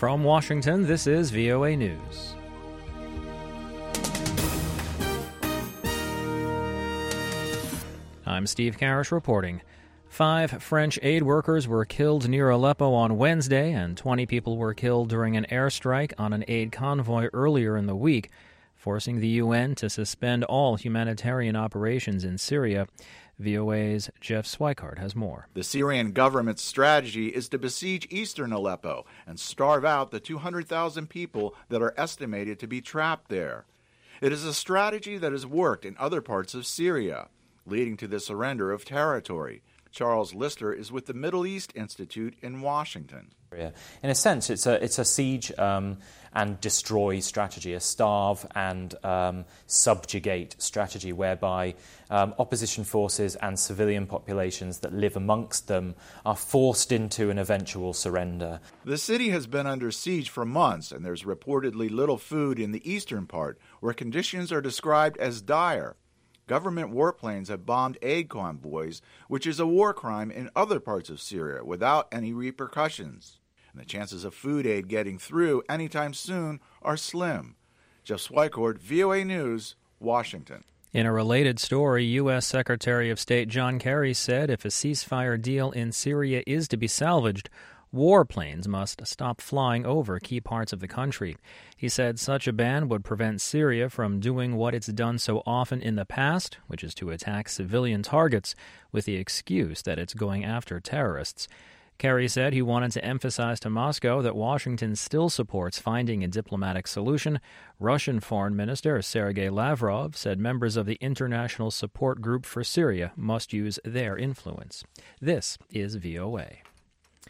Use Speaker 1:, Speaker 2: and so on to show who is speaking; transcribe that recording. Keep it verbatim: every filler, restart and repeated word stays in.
Speaker 1: From Washington, this is V O A News. I'm Steve Karish reporting. Five French aid workers were killed near Aleppo on Wednesday, and twenty people were killed during an airstrike on an aid convoy earlier in the week, forcing the U N to suspend all humanitarian operations in Syria. V O A's Jeff Swikart has more.
Speaker 2: The Syrian government's strategy is to besiege eastern Aleppo and starve out the two hundred thousand people that are estimated to be trapped there. It is a strategy that has worked in other parts of Syria, leading to the surrender of territory. Charles Lister is with the Middle East Institute in Washington.
Speaker 3: In a sense, it's a it's a siege um, and destroy strategy, a starve and um, subjugate strategy, whereby um, opposition forces and civilian populations that live amongst them are forced into an eventual surrender.
Speaker 2: The city has been under siege for months, and there's reportedly little food in the eastern part, where conditions are described as dire. Government warplanes have bombed aid convoys, which is a war crime in other parts of Syria, without any repercussions. And the chances of food aid getting through anytime soon are slim. Jeff Swikart, V O A News, Washington.
Speaker 1: In a related story, U S. Secretary of State John Kerry said if a ceasefire deal in Syria is to be salvaged, warplanes must stop flying over key parts of the country. He said such a ban would prevent Syria from doing what it's done so often in the past, which is to attack civilian targets with the excuse that it's going after terrorists. Kerry said he wanted to emphasize to Moscow that Washington still supports finding a diplomatic solution. Russian Foreign Minister Sergei Lavrov said members of the International Support Group for Syria must use their influence. This is V O A.